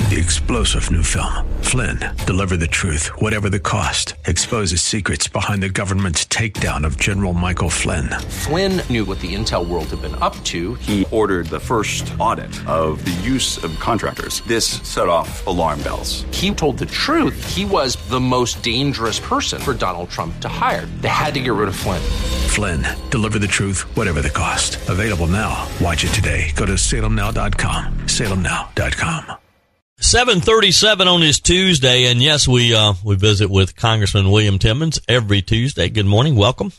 the explosive new film, Flynn, Deliver the Truth, Whatever the Cost, exposes secrets behind the government's takedown of General Michael Flynn. Flynn knew what the intel world had been up to. He ordered the first audit of the use of contractors. This set off alarm bells. He told the truth. He was the most dangerous person for Donald Trump to hire. They had to get rid of Flynn. Flynn, Deliver the Truth, Whatever the Cost. Available now. Watch it today. Go to salemnow.com. salemnow.com. 7:37 on this Tuesday, and yes, we visit with Congressman William Timmons every Tuesday. Good morning. Welcome.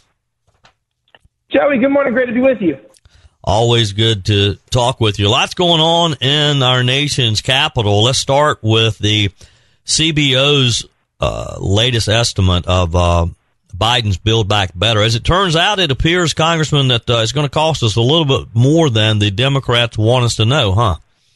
Joey, good morning. Great to be with you. Always good to talk with you. Lots going on in our nation's capital. Let's start with the CBO's latest estimate of Biden's Build Back Better. As it turns out, it appears, Congressman, that it's going to cost us a little bit more than the Democrats want us to know, huh?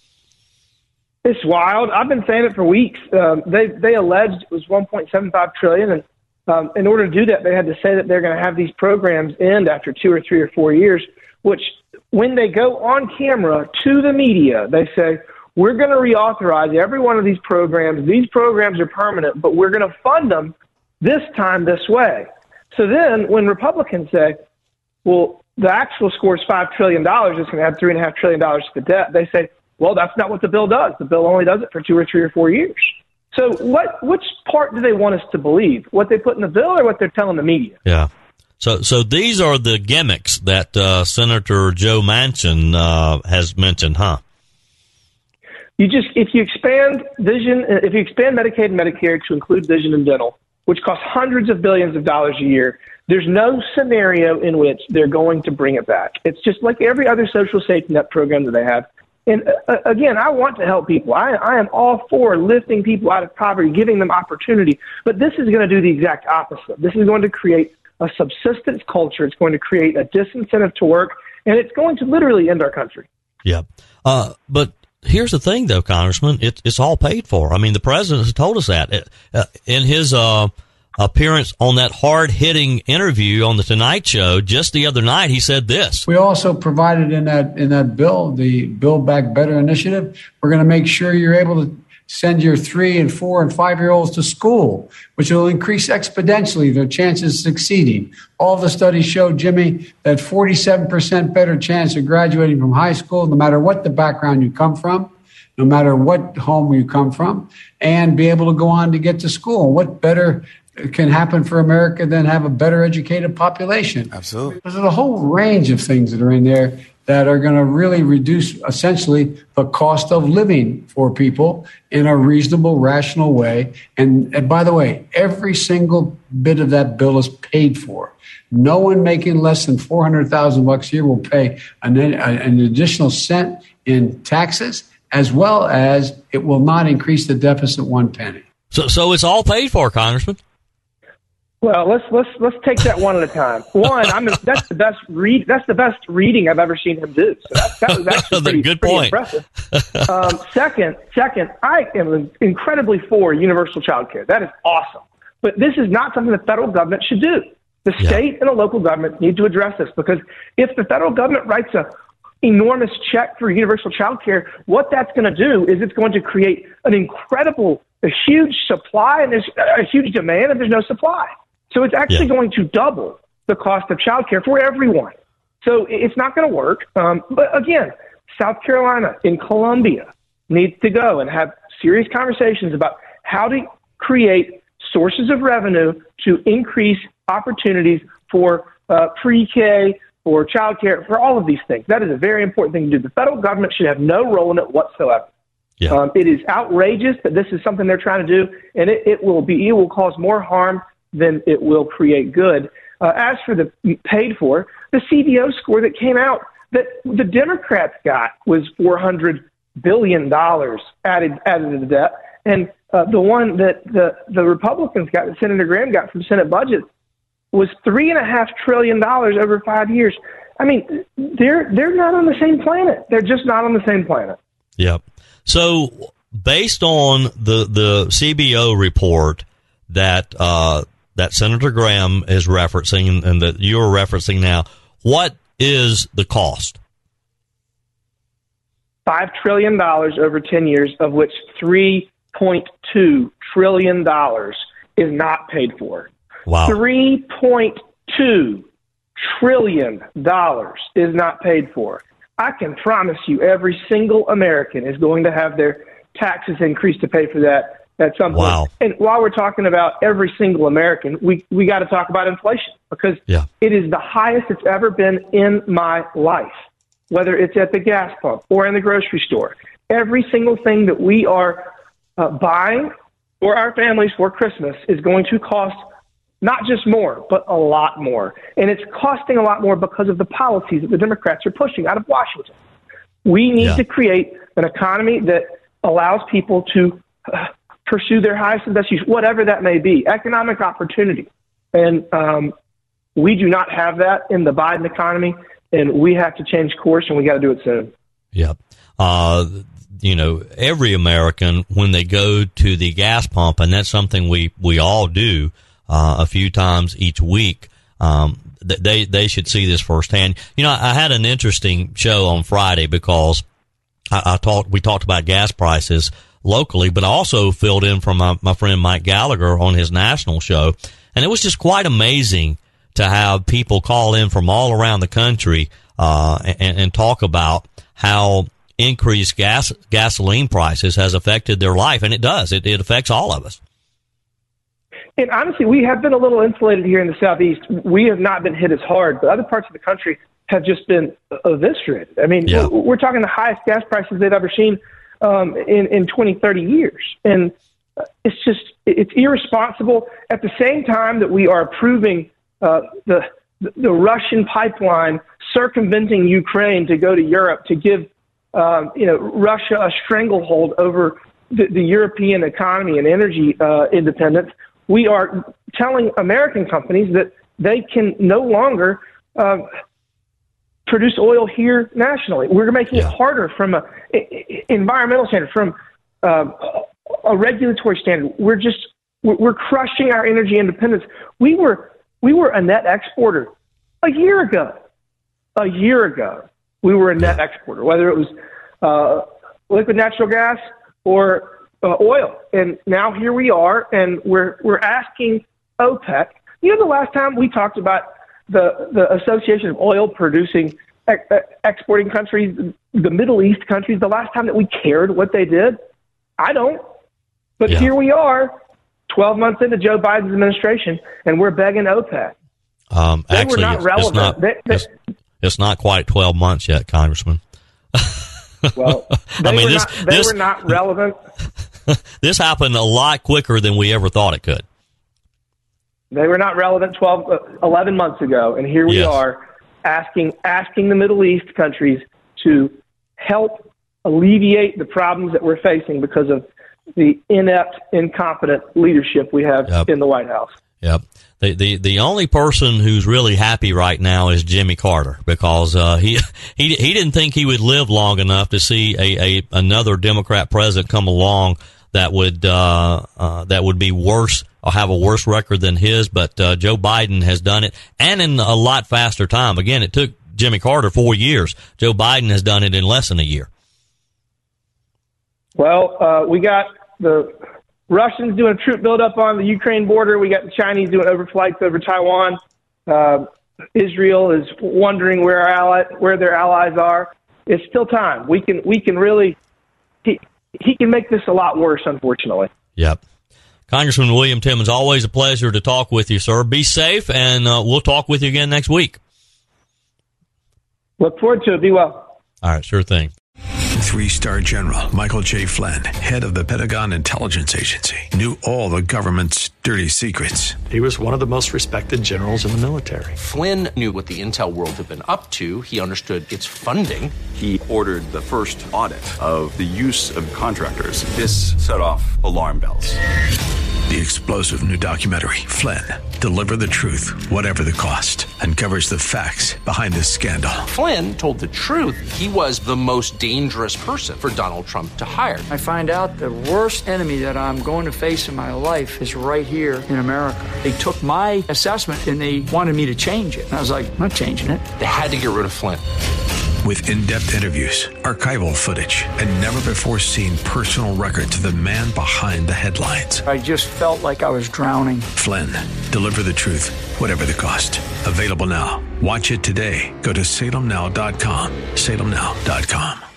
It's wild. I've been saying it for weeks. They alleged it was $1.75 trillion, and in order to do that, they had to say that they're going to have these programs end after 2 or 3 or 4 years, which when they go on camera to the media, they say, we're going to reauthorize every one of these programs. These programs are permanent, but we're going to fund them this time this way. So then when Republicans say, well, the actual score is $5 trillion, it's going to add $3.5 trillion to the debt, they say, well, that's not what the bill does. The bill only does it for 2 or 3 or 4 years. So which part do they want us to believe? What they put in the bill or what they're telling the media? Yeah. So these are the gimmicks that Senator Joe Manchin has mentioned, huh? If you expand Medicaid and Medicare to include vision and dental, which costs hundreds of billions of dollars a year, there's no scenario in which they're going to bring it back. It's just like every other social safety net program that they have. And again, I want to help people. I am all for lifting people out of poverty, giving them opportunity. But this is going to do the exact opposite. This is going to create a subsistence culture. It's going to create a disincentive to work, and it's going to literally end our country. Yeah. But here's the thing, though, Congressman. It's all paid for. I mean, the president has told us that. In his appearance on that hard-hitting interview on the Tonight Show just the other night, he said this. We also provided in that bill, the Build Back Better initiative, we're going to make sure you're able to send your 3 and 4 and 5-year-olds to school, which will increase exponentially their chances of succeeding. All the studies show, Jimmy, that 47% better chance of graduating from high school, no matter what the background you come from, no matter what home you come from, and be able to go on to get to school. What better can happen for America than have a better educated population? Absolutely. There's a whole range of things that are in there that are going to really reduce, essentially, the cost of living for people in a reasonable, rational way. And by the way, every single bit of that bill is paid for. No one making less than $400,000 a year will pay an additional cent in taxes, as well as it will not increase the deficit 1 penny. So it's all paid for, Congressman. Well, let's take that one at a time. One, that's the best reading I've ever seen him do. So that was actually pretty impressive. Second, I am incredibly for universal child care. That is awesome. But this is not something the federal government should do. The state and the local governments need to address this, because if the federal government writes a enormous check for universal child care, what that's going to do is it's going to create a huge supply, and there's a huge demand, and there's no supply. So it's actually going to double the cost of child care for everyone. So it's not going to work. But again, South Carolina and Columbia needs to go and have serious conversations about how to create sources of revenue to increase opportunities for pre-K, for child care, for all of these things. That is a very important thing to do. The federal government should have no role in it whatsoever. Yeah. It is outrageous that this is something they're trying to do, and it will cause more harm than it will create good. As for the paid for, the CBO score that came out that the Democrats got was $400 billion added to the debt. And the one that the Republicans got, that Senator Graham got from Senate budget, was $3.5 trillion over 5 years. I mean, they're not on the same planet. They're just not on the same planet. Yep. So based on the CBO report that Senator Graham is referencing and that you're referencing now, what is the cost? $5 trillion over 10 years, of which $3.2 trillion is not paid for. Wow. $3.2 trillion is not paid for. I can promise you every single American is going to have their taxes increased to pay for that at some point. Wow. And while we're talking about every single American, we got to talk about inflation, because it is the highest it's ever been in my life, whether it's at the gas pump or in the grocery store. Every single thing that we are buying for our families for Christmas is going to cost not just more, but a lot more. And it's costing a lot more because of the policies that the Democrats are pushing out of Washington. We need to create an economy that allows people to pursue their highest and best use, whatever that may be, economic opportunity. And we do not have that in the Biden economy, and we have to change course, and we got to do it soon. Yeah. Every American, when they go to the gas pump, and that's something we all do a few times each week, they should see this firsthand. I had an interesting show on Friday because we talked about gas prices locally, but I also filled in for my friend Mike Gallagher on his national show. And it was just quite amazing to have people call in from all around the country and talk about how increased gasoline prices has affected their life. And it does. It affects all of us. And honestly, we have been a little insulated here in the Southeast. We have not been hit as hard, but other parts of the country have just been eviscerated. I mean, we're talking the highest gas prices they've ever seen in 20, 30 years. And it's irresponsible. At the same time that we are approving the Russian pipeline circumventing Ukraine to go to Europe to give Russia a stranglehold over the European economy and energy independence, we are telling American companies that they can no longer produce oil here nationally. We're making it harder from an environmental standard, from a regulatory standard. We're crushing our energy independence. We were a net exporter a year ago. A year ago, we were a net exporter, whether it was liquid natural gas or oil. And now here we are, and we're asking OPEC. The last time we talked about the Association of Oil Producing Exporting Countries, the Middle East countries, the last time that we cared what they did? I don't. But here we are, 12 months into Joe Biden's administration, and we're begging OPEC. They were not relevant. It's not quite 12 months yet, Congressman. Well, they were not relevant. This happened a lot quicker than we ever thought it could. They were not relevant 11 months ago, and here we are asking the Middle East countries to help alleviate the problems that we're facing because of the inept, incompetent leadership we have in the White House. Yep. The only person who's really happy right now is Jimmy Carter, because he didn't think he would live long enough to see another Democrat president come along that would be worse or have a worse record than his. But Joe Biden has done it, and in a lot faster time. Again, it took Jimmy Carter 4 years. Joe Biden has done it in less than a year. Well, we got the Russians doing troop buildup on the Ukraine border. We got the Chinese doing overflights over Taiwan. Israel is wondering where their allies are. It's still time. We can really. He can make this a lot worse, unfortunately. Yep. Congressman William Timmons, always a pleasure to talk with you, sir. Be safe, and we'll talk with you again next week. Look forward to it. Be well. All right, sure thing. 3-star General Michael J. Flynn, head of the Pentagon Intelligence Agency, knew all the government's dirty secrets. He was one of the most respected generals in the military. Flynn knew what the intel world had been up to. He understood its funding. He ordered the first audit of the use of contractors. This set off alarm bells. The explosive new documentary, Flynn, Deliver the Truth, Whatever the Cost, uncovers the facts behind this scandal. Flynn told the truth. He was the most dangerous person for Donald Trump to hire. I find out the worst enemy that I'm going to face in my life is right here in America. They took my assessment and they wanted me to change it. And I was like, I'm not changing it. They had to get rid of Flynn. With in-depth interviews, archival footage, and never-before-seen personal records of the man behind the headlines. I just felt like I was drowning. Flynn, deliver the truth, whatever the cost. Available now. Watch it today. Go to salemnow.com. salemnow.com.